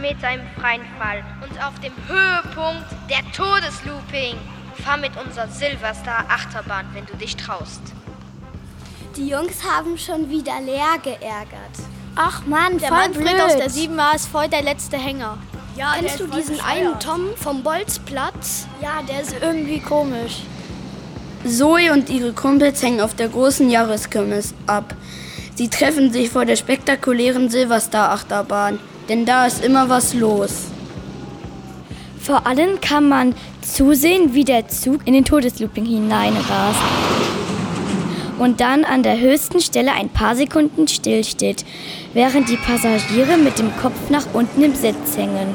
Meter im freien Fall und auf dem Höhepunkt der Todeslooping. Fahr mit unserer Silverstar Achterbahn, wenn du dich traust. Die Jungs haben schon wieder Leer geärgert. Ach Mann, der voll Manfred blöd. aus der 7a ist voll der letzte Hänger. Ja, kennst du diesen einen Tom vom Bolzplatz? Ja, der ist irgendwie komisch. Zoe und ihre Kumpels hängen auf der großen Jahreskirmes ab. Sie treffen sich vor der spektakulären Silverstar-Achterbahn, denn da ist immer was los. Vor allem kann man zusehen, wie der Zug in den Todeslooping hineinrast und dann an der höchsten Stelle ein paar Sekunden stillsteht, während die Passagiere mit dem Kopf nach unten im Sitz hängen.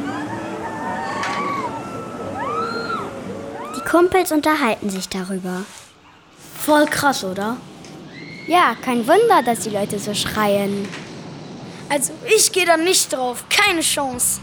Die Kumpels unterhalten sich darüber. Voll krass, oder? Ja, kein Wunder, dass die Leute so schreien. Also ich gehe da nicht drauf, keine Chance.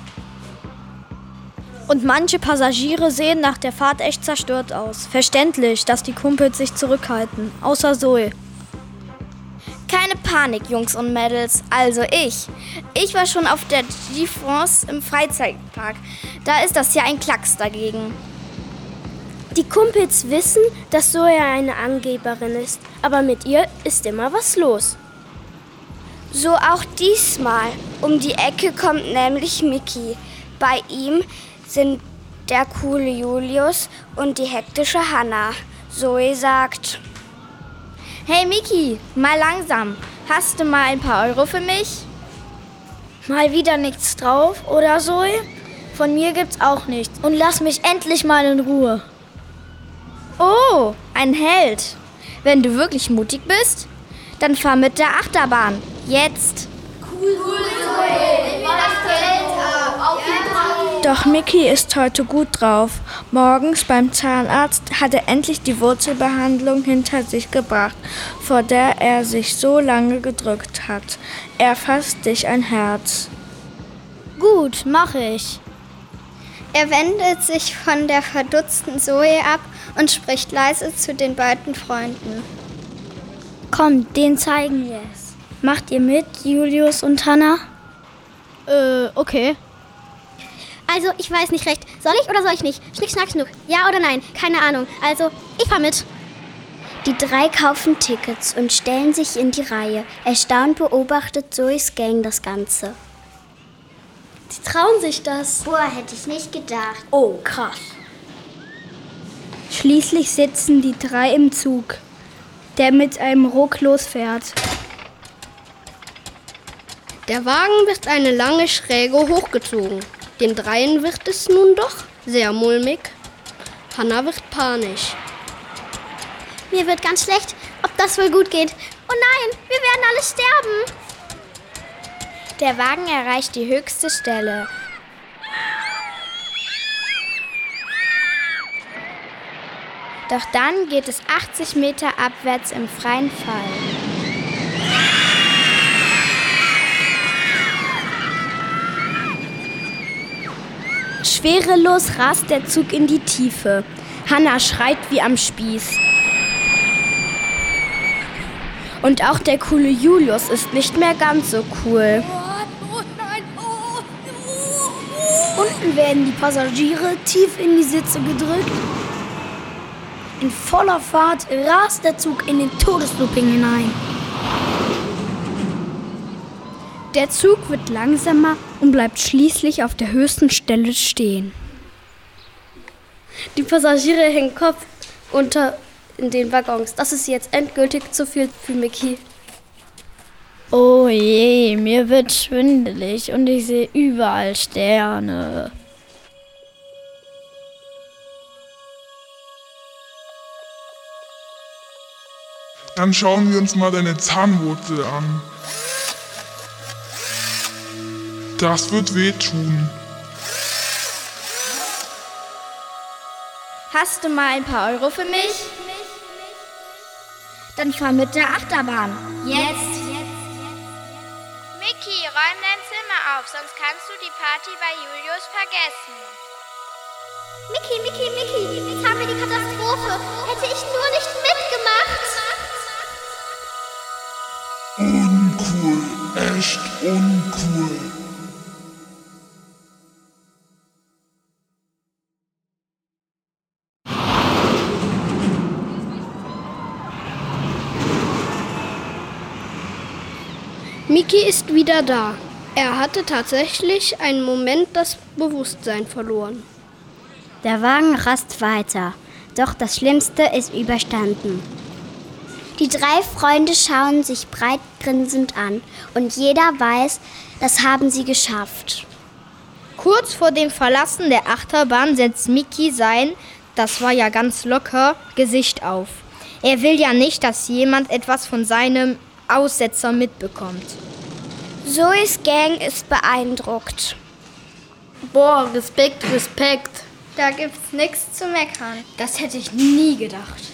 Und manche Passagiere sehen nach der Fahrt echt zerstört aus. Verständlich, dass die Kumpels sich zurückhalten, außer Zoe. Keine Panik, Jungs und Mädels. Also ich war schon auf der G-France im Freizeitpark. Da ist das ja ein Klacks dagegen. Die Kumpels wissen, dass Zoe eine Angeberin ist, aber mit ihr ist immer was los. So auch diesmal. Um die Ecke kommt nämlich Mickey. Bei ihm sind der coole Julius und die hektische Hannah. Zoe sagt: Hey Mickey, mal langsam. Hast du mal ein paar Euro für mich? Mal wieder nichts drauf, oder Zoe? Von mir gibt's auch nichts. Und lass mich endlich mal in Ruhe. Oh, ein Held. Wenn du wirklich mutig bist, dann fahr mit der Achterbahn. Jetzt. Cool, Zoe. Nimm das Geld ab. Auf jeden Fall. Doch Mickey ist heute gut drauf. Morgens beim Zahnarzt hat er endlich die Wurzelbehandlung hinter sich gebracht, vor der er sich so lange gedrückt hat. Er fasst dich ein Herz. Gut, mache ich. Er wendet sich von der verdutzten Zoe ab und spricht leise zu den beiden Freunden. Kommt, den zeigen wir es. Macht ihr mit, Julius und Hannah? Okay. Also, ich weiß nicht recht. Soll ich oder soll ich nicht? Schnick, schnack, schnuck. Ja oder nein? Keine Ahnung. Also, ich fahr mit. Die drei kaufen Tickets und stellen sich in die Reihe. Erstaunt beobachtet Zoes Gang das Ganze. Die trauen sich das. Boah, hätte ich nicht gedacht. Oh, krass. Schließlich sitzen die drei im Zug, der mit einem Ruck losfährt. Der Wagen wird eine lange Schräge hochgezogen. Den Dreien wird es nun doch sehr mulmig. Hannah wird panisch. Mir wird ganz schlecht, ob das wohl gut geht. Oh nein, wir werden alle sterben. Der Wagen erreicht die höchste Stelle. Doch dann geht es 80 Meter abwärts im freien Fall. Schwerelos rast der Zug in die Tiefe. Hannah schreit wie am Spieß. Und auch der coole Julius ist nicht mehr ganz so cool. Unten werden die Passagiere tief in die Sitze gedrückt. In voller Fahrt rast der Zug in den Todeslooping hinein. Der Zug wird langsamer und bleibt schließlich auf der höchsten Stelle stehen. Die Passagiere hängen Kopf unter in den Waggons. Das ist jetzt endgültig zu viel für Mickey. Oh je, mir wird schwindelig und ich sehe überall Sterne. Dann schauen wir uns mal deine Zahnwurzel an. Das wird wehtun. Hast du mal ein paar Euro für mich? Dann fahr mit der Achterbahn. Jetzt. Mickey, räum dein Zimmer auf, sonst kannst du die Party bei Julius vergessen. Mickey, jetzt haben wir die Katastrophe. Hätte ich nur nicht mitgemacht. Uncool, echt uncool. Miki ist wieder da. Er hatte tatsächlich einen Moment das Bewusstsein verloren. Der Wagen rast weiter, doch das Schlimmste ist überstanden. Die 3 Freunde schauen sich breit grinsend an und jeder weiß, das haben sie geschafft. Kurz vor dem Verlassen der Achterbahn setzt Miki sein, das war ja ganz locker, Gesicht auf. Er will ja nicht, dass jemand etwas von seinem Aussetzer mitbekommt. Zoes Gang ist beeindruckt. Boah, Respekt. Da gibt's nichts zu meckern. Das hätte ich nie gedacht.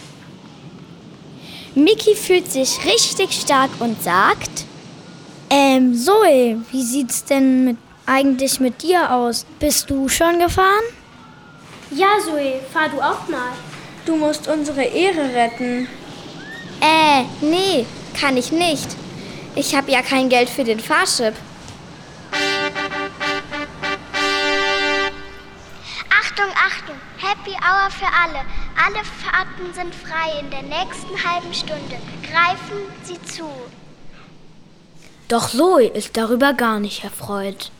Miki fühlt sich richtig stark und sagt: Zoe, wie sieht's denn eigentlich mit dir aus? Bist du schon gefahren? Ja, Zoe, fahr du auch mal. Du musst unsere Ehre retten. Nee, kann ich nicht. Ich habe ja kein Geld für den Fahrschip. Achtung, Happy Hour für alle. Alle Fahrten sind frei in der nächsten halben Stunde. Greifen Sie zu. Doch Zoe ist darüber gar nicht erfreut.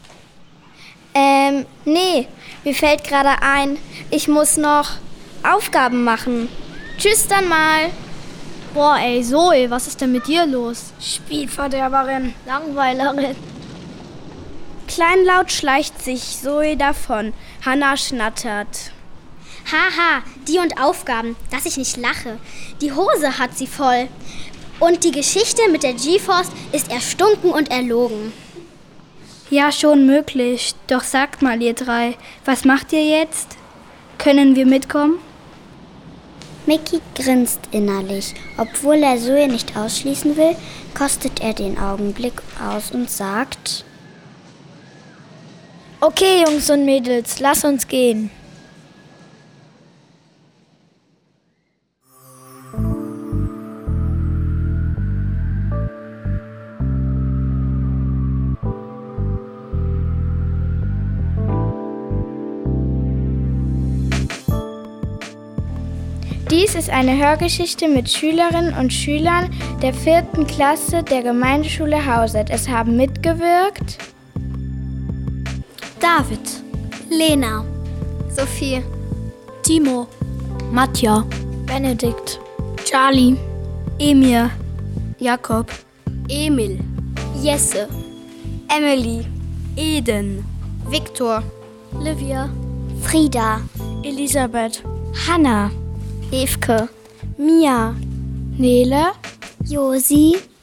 Nee, mir fällt gerade ein, ich muss noch Aufgaben machen. Tschüss dann mal. Boah, ey, Zoe, was ist denn mit dir los? Spielverderberin. Langweilerin. Kleinlaut schleicht sich Zoe davon. Hannah schnattert. Haha, die und Aufgaben, dass ich nicht lache. Die Hose hat sie voll. Und die Geschichte mit der G-Force ist erstunken und erlogen. Ja, schon möglich. Doch sagt mal, ihr 3, was macht ihr jetzt? Können wir mitkommen? Miki grinst innerlich. Obwohl er Zoe nicht ausschließen will, kostet er den Augenblick aus und sagt: Okay, Jungs und Mädels, lass uns gehen. Dies ist eine Hörgeschichte mit Schülerinnen und Schülern der 4. Klasse der Gemeindeschule Hauset. Es haben mitgewirkt David, Lena, Sophie, Timo, Matja, Benedikt, Charlie, Emir, Jakob, Emil, Jesse, Emily, Eden, Viktor, Livia, Frieda, Elisabeth, Hannah, Evke, Mia, Nele, Josi,